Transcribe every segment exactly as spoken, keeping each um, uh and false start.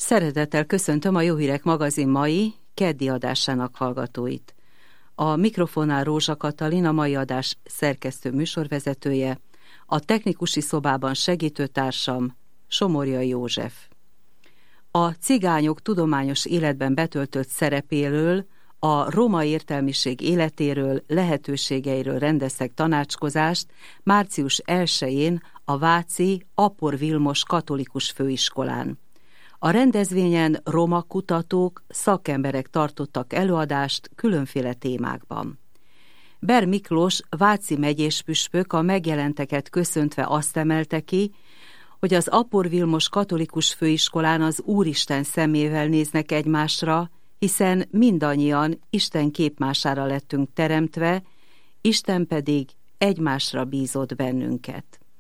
Szeretettel köszöntöm a Jó Hírek magazin mai, keddi adásának hallgatóit. A mikrofonnál Rózsa Katalin, a mai adás szerkesztő műsorvezetője, a technikusi szobában segítőtársam Somorjai József. A cigányok tudományos életben betöltött szerepéről, a roma értelmiség életéről, lehetőségeiről rendeztek tanácskozást március elsején a váci Apor Vilmos Katolikus Főiskolán. A rendezvényen roma kutatók, szakemberek tartottak előadást különféle témákban. Ber Miklós, váci megyéspüspök a megjelenteket köszöntve azt emelte ki, hogy az Apor Vilmos Katolikus Főiskolán az Úristen szemével néznek egymásra, hiszen mindannyian Isten képmására lettünk teremtve, Isten pedig egymásra bízott bennünket.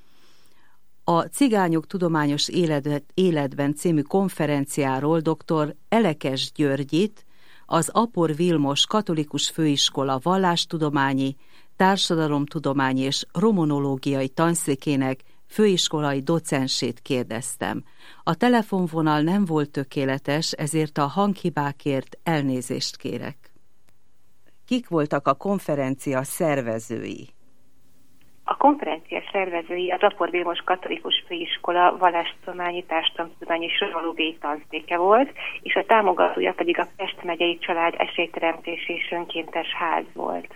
A Cigányok tudományos életben című konferenciáról dr. Elekes Györgyit, az Apor Vilmos Katolikus Főiskola vallástudományi, társadalomtudományi és romonológiai tanszékének főiskolai docensét kérdeztem. A telefonvonal nem volt tökéletes, ezért a hanghibákért elnézést kérek. Kik voltak a konferencia szervezői? A konferencia szervezői az Apor Vilmos Katolikus Főiskola vallástudományi, társadalomtudományi és romonológiai tanszéke volt, és a támogatója pedig a Pest megyei Család Esélyteremtési és Önkéntes Ház volt.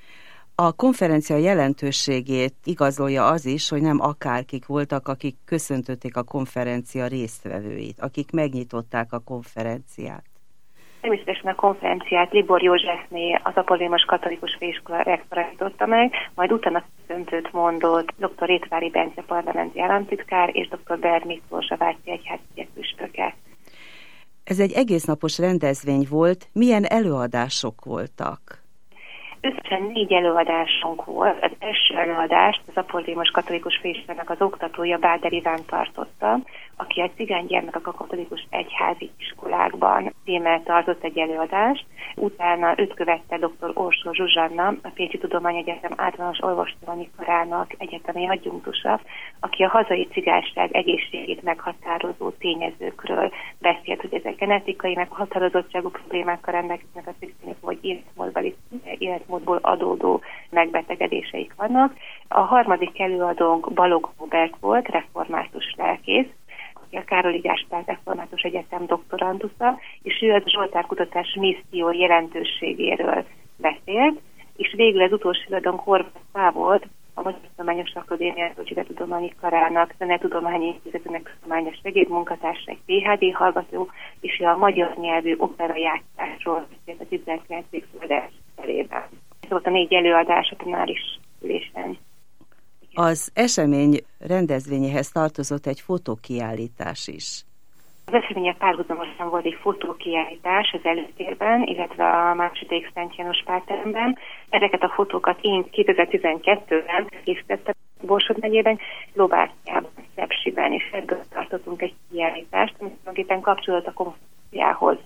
A konferencia jelentőségét igazolja az is, hogy nem akárkik voltak, akik köszöntötték a konferencia résztvevőit, akik megnyitották a konferenciát. Természetesen a konferenciát Libor Józsefné, az Apor Vilmos Katolikus Főiskola rektora nyitotta meg, majd utána köszöntőt mondott dr. Rétvári Bence parlamenti államtitkár és dr. Ber Miklós, a váci egyházügyek püspöke. Ez egy egésznapos rendezvény volt, milyen előadások voltak? Összesen négy előadásunk volt. Az első előadást az Apor Vilmos Katolikus Főiskolának az oktatója Báder Iván tartotta, aki a cigánygyermekek a katolikus egyházi iskolákban címmel tartott egy előadást. Utána őt követte dr. Orsó Zsuzsanna, a Pécsi Tudományegyetem általános orvostudományi karának egyetemi adjunktusa, aki a hazai cigányság egészségét meghatározó tényezőkről beszélt, hogy ezek genetikai meghatározottságú problémákkal rendelkeznek a cigányok, vagy életmódbeli életmódból adódó megbetegedéseik vannak. A harmadik előadónk Balogh Róbert volt, református lelkész, aki a Károly Gáspár Református Egyetem doktorandusza, és ő a zsoltárkutatás misszió jelentőségéről beszélt, és végül az utolsó előadónk Horváth Pál volt, a Magyar Tudományos Akadémia Tudományi Karának, Zenetudományi Intézetének tudományos segédmunkatársa, egy pé há dé hallgató, és a magyar nyelvű operajátszásról beszélt a tizenkilencedik század felében. Ez volt a négy előadás a tanáris ülésen. Az esemény rendezvényéhez tartozott egy fotókiállítás is. Az eseménye párhuzamosan volt egy fotókiállítás az előtérben, illetve a második Szent János Pálteremben. Ezeket a fotókat én kétezer-tizenkettőben készítettem Borsod megyében, Lovákiában, Szepsiben, és ebből tartottunk egy kiállítást, ami tulajdonképpen kapcsolódott a konferenciához.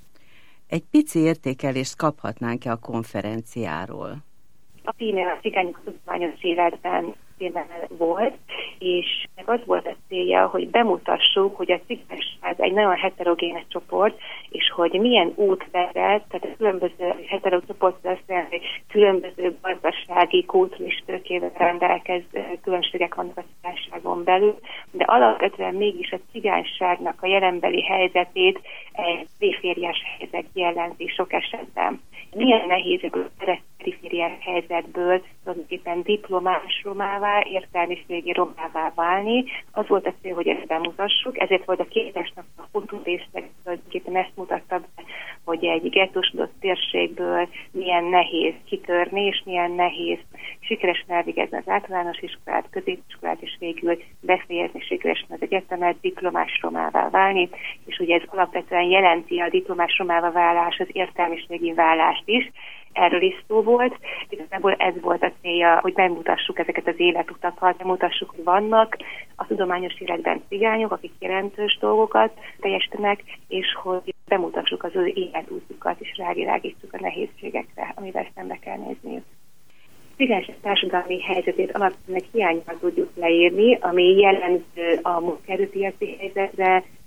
Egy pici értékelést kaphatnánk-e a konferenciáról? A címe a Cigányok tudományos életben volt, és az volt a célja, hogy bemutassuk, hogy a cigányság egy nagyon heterogén csoport, és hogy milyen út vezet, tehát a különböző heterogén csoport, hogy különböző gazdasági, kulturális tőkével rendelkező különbségek vannak a cigányságon belül, de alapvetően mégis a cigányságnak a jelenbeli helyzetét egy perifériás helyzet jellemzi sok esetben. Milyen nehéz ebből a perifériás helyzetből tulajdonképpen diplomás romává, értelmiségi romává válni. Az volt a cél, hogy ezt bemutassuk, ezért volt a kétesnek a fotórészleg, tulajdonképpen ezt mutatta be, hogy egy gettósodott térségből milyen nehéz kitörni, és milyen nehéz sikeresen elvégezni az általános iskolát, középiskolát, és végül befejezni sikeresen az egyetemet, diplomás romává válni, és ugye ez alapvetően jelenti a diplomás romává válás, az értelmiségi válást is. Erről is szó volt. Igazából ez volt a célja, hogy megmutassuk ezeket az életutakat, megmutassuk, hogy vannak a tudományos életben cigányok, akik jelentős dolgokat teljesítenek, és hogy bemutassuk az ő életútjukat, és rávilágítsuk a nehézségekre, amivel szembe kell nézniük. A cigányság társadalmi helyzetét alapvetően hiányban tudjuk leírni, ami jellemző a munkaerőpiaci helyzetre,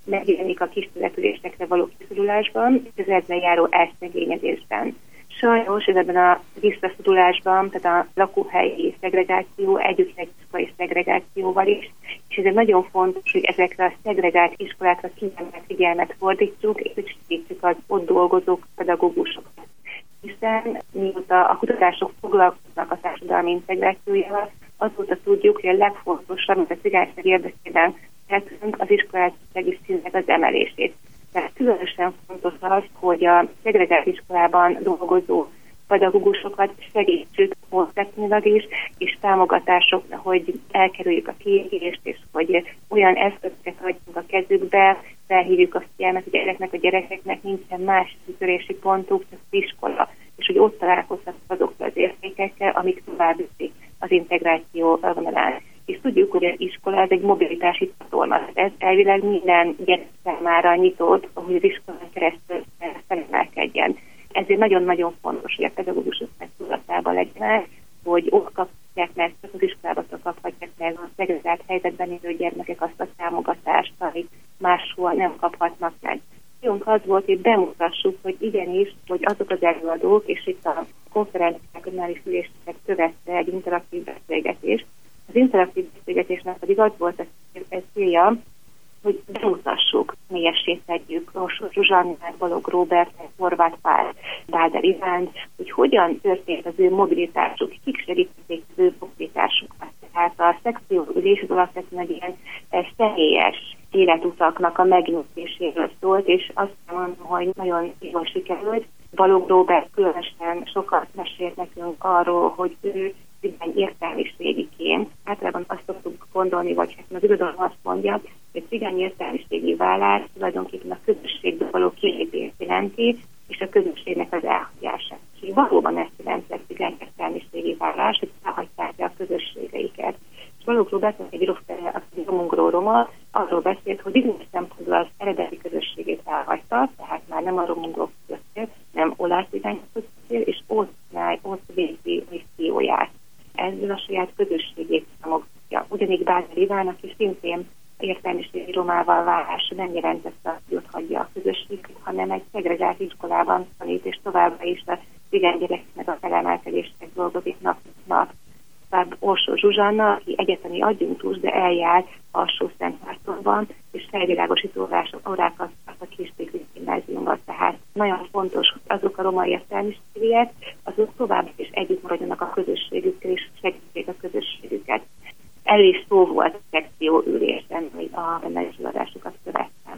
megjelenik a kis településekre való kiszorulásban, és az ezzel járó elszegényedésben. Sajnos ebben a visszaszorulásban, tehát a lakóhelyi szegregáció együtt egy iskolai szegregációval is, és ez nagyon fontos, hogy ezekre a szegregált iskolákra kiemelt figyelmet fordítsuk, és hogy segítsük az ott dolgozók, pedagógusokat. Hiszen mióta a kutatások foglalkoznak a társadalmi integrációjával, azóta tudjuk, hogy a legfontosabb, mint a cigányság érdekében tehetünk, az iskolázási színnek az emelését. Tehát különösen fontos az, hogy a szegregált iskolában dolgozó pedagógusokat segítsük technikailag is, és támogatások, hogy elkerüljük a kiégést, és hogy olyan eszközöket adjunk a kezükbe, felhívjuk a figyelmet, hogy ezeknek a gyerekeknek nincsen más kitörési pontuk, csak az iskola, és hogy ott találkozhatnak azokkal az értékekkel, amik tovább viszik az integráció vonalán. És tudjuk, hogy az iskola ez egy mobilitási csatorna. Ez elvileg minden gyerek számára nyitott, ahogy az iskolán keresztül felemelkedjen. Ezért nagyon-nagyon fontos, hogy a pedagógusok tudatában legyenek, hogy ott kapják meg, csak az iskolában kaphatják meg a szegregált helyzetben élő gyermekek azt a támogatást, amit máshol nem kaphatnak meg. Jónk az volt, hogy bemutassuk, hogy igenis, hogy azok az előadók, és itt a konferenciáknál is üléseket követte egy interaktív beszélgetés. Az interaktív beszélgetésnek pedig az volt a célja, hogy bemutassuk, mélyessé tegyük Orsó Zsuzsannát, Balogh Róbertet, Horváth Pál, Báder Ivánt, hogy hogyan történt az ő mobilitásuk, kik segítették az ő mobilitásukat. Tehát a szekcióülés az alapvetően egy ilyen személyes életutaknak a megnyugtéséről szólt, és azt mondom, hogy nagyon jól sikerült. Balogh Róbert különösen sokat mesélt nekünk arról, hogy ő cigány értelmiségiként, általában azt szoktuk gondolni, vagy hát az irodalom azt mondja, hogy cigány értelmiségi vállás tulajdonképpen a közösségből való kilépést jelenti, és a közösségnek az elhagyását. És valóban ezt jelenti a cigány értelmiségi vállás, hogy elhagyták a közösségeiket. És Balogh Róbert, egy romungró roma, arról beszélt, hogy bizonyos szempontból az eredeti közösségét elhagyta, tehát már nem a romungrók között, nem olasz cigányok között, és ott, ott végzi misszióját. Ezzel a saját közösségét támogatja. Ugyanígy Báder Ivánnak is szintén értelmiségi romával válása nem jelentette, hogy ott hagyja a közösséget, hanem egy szegregált iskolában tanít, és továbbra is a cigány gyerekeknek a felemelkedésnek dolgozik nap nap. Tovább Orsó Zsuzsanna, aki egyetemi adjunktus, de eljár Alsó-Szentmártonban, és felvilágosító órákat tart a Kistékli gimnáziumban. Tehát nagyon fontos, hogy azok a roma értelmiségiek, azok tovább is együtt maradjanak a közösségükkel, és segítsék a közösségüket. Elő is szó volt a szekcióülésen, hogy a benne is adásokat követtem.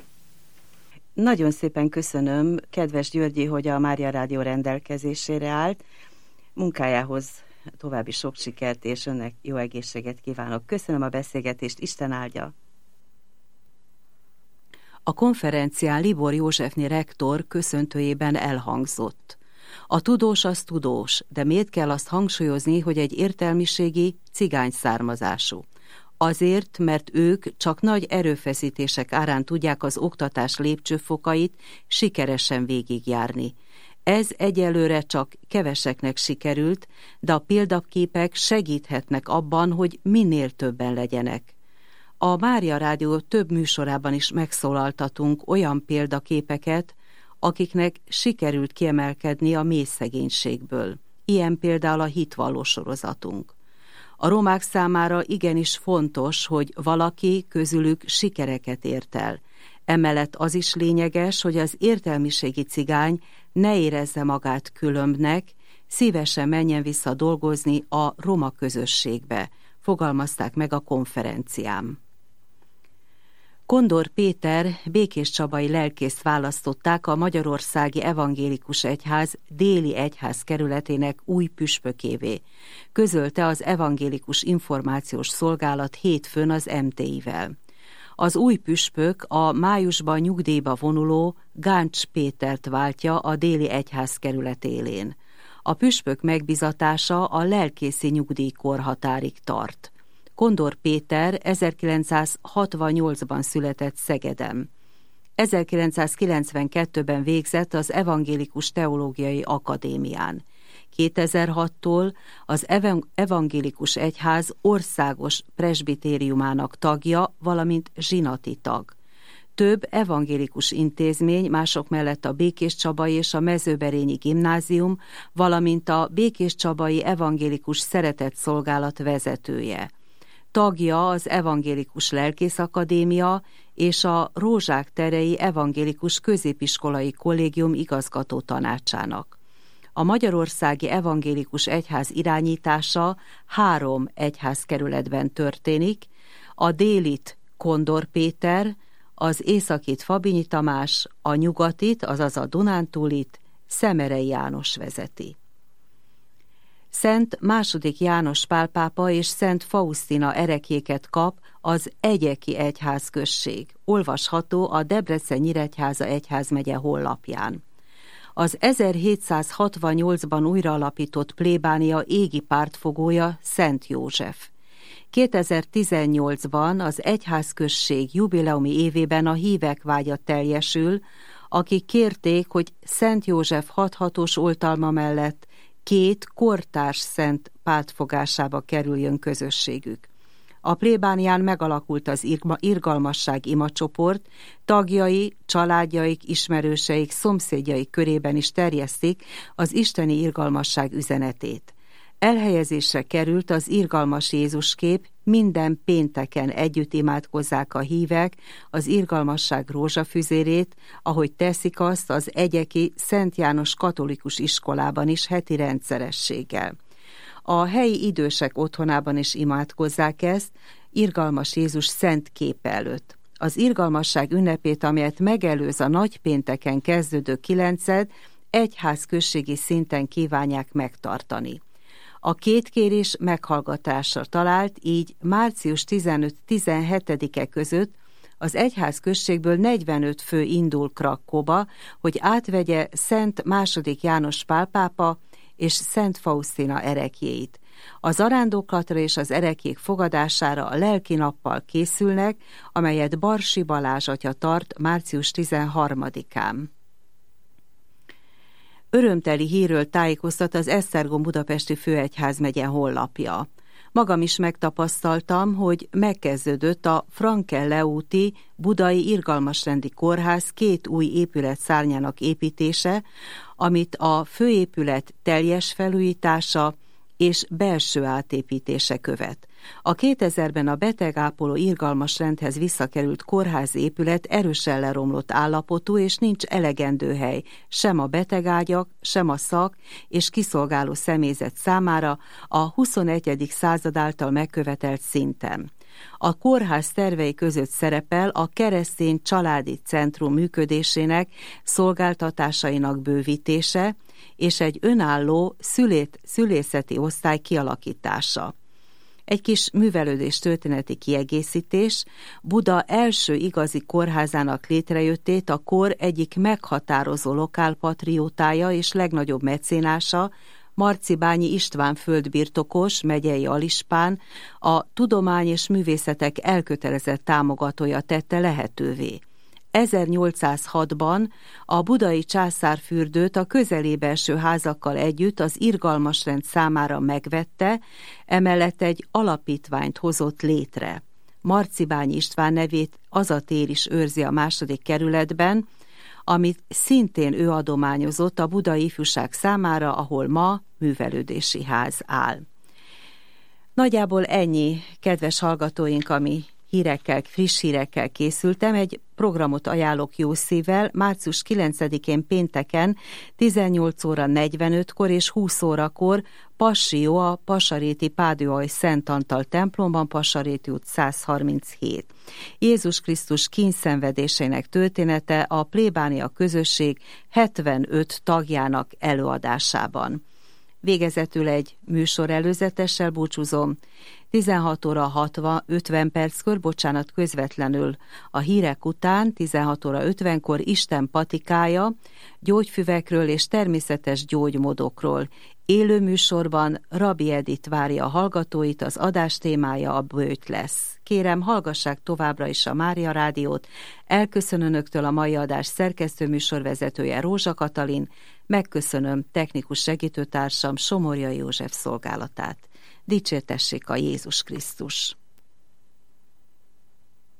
Nagyon szépen köszönöm, kedves Györgyi, hogy a Mária Rádió rendelkezésére állt. Munkájához további sok sikert, és önnek jó egészséget kívánok. Köszönöm a beszélgetést, Isten áldja! A konferencián Libor Józsefné rektor köszöntőjében elhangzott: a tudós az tudós, de miért kell azt hangsúlyozni, hogy egy értelmiségi cigány származású? Azért, mert ők csak nagy erőfeszítések árán tudják az oktatás lépcsőfokait sikeresen végigjárni. Ez egyelőre csak keveseknek sikerült, de a példaképek segíthetnek abban, hogy minél többen legyenek. A Mária Rádió több műsorában is megszólaltatunk olyan példaképeket, akiknek sikerült kiemelkedni a mély szegénységből. Ilyen például a Hitvalló sorozatunk. A romák számára igenis fontos, hogy valaki közülük sikereket ért el. Emellett az is lényeges, hogy az értelmiségi cigány ne érezze magát különbnek, szívesen menjen vissza dolgozni a roma közösségbe, fogalmazták meg a konferencián. Kondor Péter békéscsabai lelkészt választották a Magyarországi Evangélikus Egyház déli egyház kerületének új püspökévé, közölte az Evangélikus Információs Szolgálat hétfőn az em té i-vel. Az új püspök a májusban nyugdíjba vonuló Gáncs Pétert váltja a déli egyház kerület élén. A püspök megbizatása a lelkészi nyugdíjkorhatárig tart. Kondor Péter ezerkilencszázhatvannyolcban született Szegeden. ezerkilencszázkilencvenkettőben végzett az Evangélikus Teológiai Akadémián. kétezer-hattól az Evangélikus Egyház országos presbitériumának tagja, valamint zsinati tag. Több evangélikus intézmény, mások mellett a Békéscsabai és a Mezőberényi Gimnázium, valamint a Békéscsabai Evangélikus Szeretetszolgálat vezetője. Tagja az Evangélikus Lelkészakadémia és a Rózsák terei Evangélikus Középiskolai Kollégium igazgató tanácsának. A Magyarországi Evangélikus Egyház irányítása három egyházkerületben történik, a délit Kondor Péter, az északit Fabinyi Tamás, a nyugatit, azaz a Dunántúlit Szemerei János vezeti. Szent második János Pál pápa és Szent Fausztina ereklyéket kap az Egyeki Egyházközség, olvasható a Debrecen-Nyíregyháza egyházmegye honlapján. Az ezerhétszázhatvannyolcban újraalapított plébánia égi pártfogója Szent József. kétezer-tizennyolcban az egyházközség jubileumi évében a hívek vágya teljesül, akik kérték, hogy Szent József hathatós oltalma mellett két kortárs szent pártfogásába kerüljön közösségük. A plébánián megalakult az irgalmasság imacsoport, tagjai, családjaik, ismerőseik, szomszédjaik körében is terjesztik az isteni irgalmasság üzenetét. Elhelyezésre került az irgalmas Jézuskép, minden pénteken együtt imádkozzák a hívek az irgalmasság rózsafüzérét, ahogy teszik azt az egyeki Szent János katolikus iskolában is heti rendszerességgel. A helyi idősek otthonában is imádkozzák ezt, irgalmas Jézus szent képe előtt. Az irgalmasság ünnepét, amelyet megelőz a nagypénteken kezdődő kilenced, egyházközségi szinten kívánják megtartani. A két kérés meghallgatásra talált, így március tizenöt-tizenhetedike között az egyházközségből negyvenöt fő indul Krakkóba, hogy átvegye Szent második János Pál pápa és Szent Fausztina ereklyéit. Az zarándoklatra és az ereklyék fogadására a lelki nappal készülnek, amelyet Barsi Balázs atya tart március tizenharmadikán. Örömteli hírről tájékoztat az Esztergom budapesti főegyházmegye honlapja. Magam is megtapasztaltam, hogy megkezdődött a Frankelle úti budai irgalmasrendi kórház két új épület szárnyának építése, amit a főépület teljes felújítása és belső átépítése követ. A kétezerben a betegápoló irgalmasrendhez visszakerült kórházi épület erősen leromlott állapotú, és nincs elegendő hely sem a betegágyak, sem a szak és kiszolgáló személyzet számára a huszonegyedik század által megkövetelt szinten. A kórház tervei között szerepel a keresztény családi centrum működésének, szolgáltatásainak bővítése és egy önálló szülét, szülészeti osztály kialakítása. Egy kis művelődés történeti kiegészítés, Buda első igazi kórházának létrejöttét a kor egyik meghatározó lokálpatriótája és legnagyobb mecénása, Marcibányi István földbirtokos, megyei alispán, a tudomány és művészetek elkötelezett támogatója tette lehetővé. ezernyolcszázhatban a budai császárfürdőt a közelébe eső házakkal együtt az irgalmasrend számára megvette, emellett egy alapítványt hozott létre. Marcibányi István nevét az a tér is őrzi a második kerületben, amit szintén ő adományozott a budai ifjúság számára, ahol ma művelődési ház áll. Nagyjából ennyi, kedves hallgatóink, ami hírekkel, friss hírekkel készültem. Egy programot ajánlok jó szívvel, március kilencedikén pénteken tizennyolc óra negyvenötkor és húsz órakor Passió a Pasaréti Páduai Szent Antal templomban, Pasaréti út száz harminchét. Jézus Krisztus kíndszenvedésének története a plébánia közösség hetvenöt tagjának előadásában. Végezetül egy műsor előzetessel búcsúzom. tizenhat óra hatvan, ötven perckor, bocsánat, közvetlenül a hírek után, tizenhat óra ötvenkor Isten patikája, gyógyfüvekről és természetes gyógymódokról. Élő műsorban Rabbi Edith várja a hallgatóit, az adás témája a böjt lesz. Kérem, hallgassák továbbra is a Mária Rádiót. Elköszön önöktől a mai adás szerkesztő műsorvezetője Rózsa Katalin, megköszönöm technikus segítőtársam Somorjai József szolgálatát. Dicsértessék a Jézus Krisztus!